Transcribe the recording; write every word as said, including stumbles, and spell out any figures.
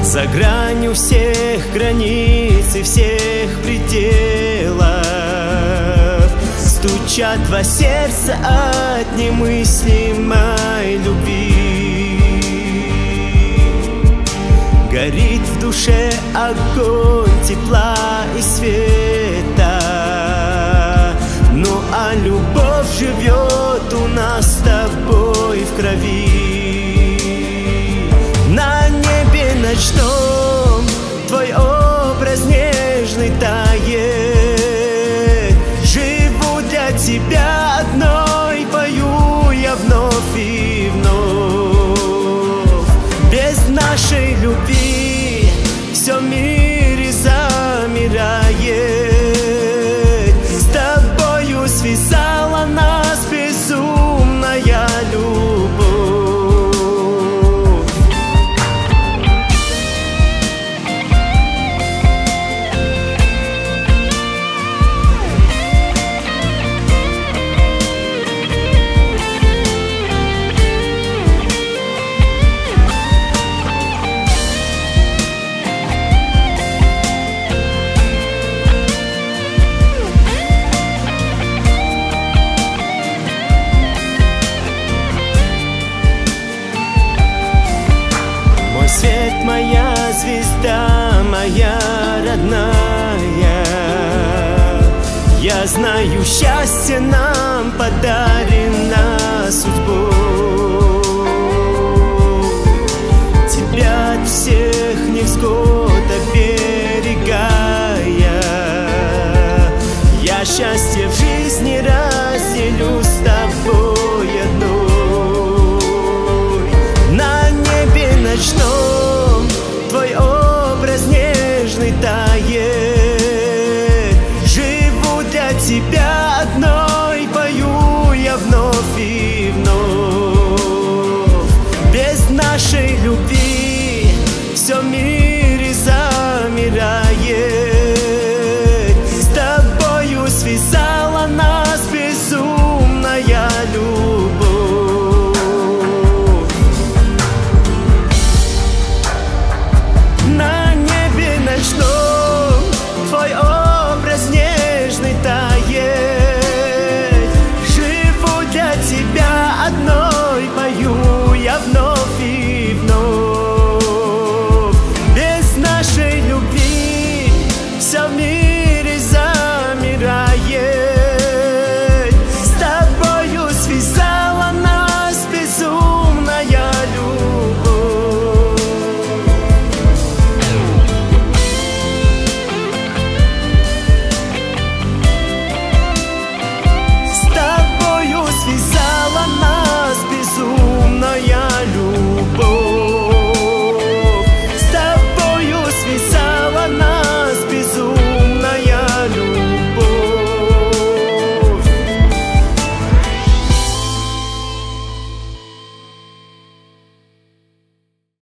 За гранью всех границ и всех пределов стучат два сердца от немыслимой любви. Горит в душе огонь тепла и света. Ну а любовь живет у нас с тобой в крови. На небе ночном твой образ нежный тает. Живу для тебя одной, пою я вновь и вновь. Без нашей любви все в мире замирает. С тобою связала нас безумная любовь. Свет, моя звезда, моя родная. Я знаю, счастье нам подарено судьбой. Тебя от всех невзгод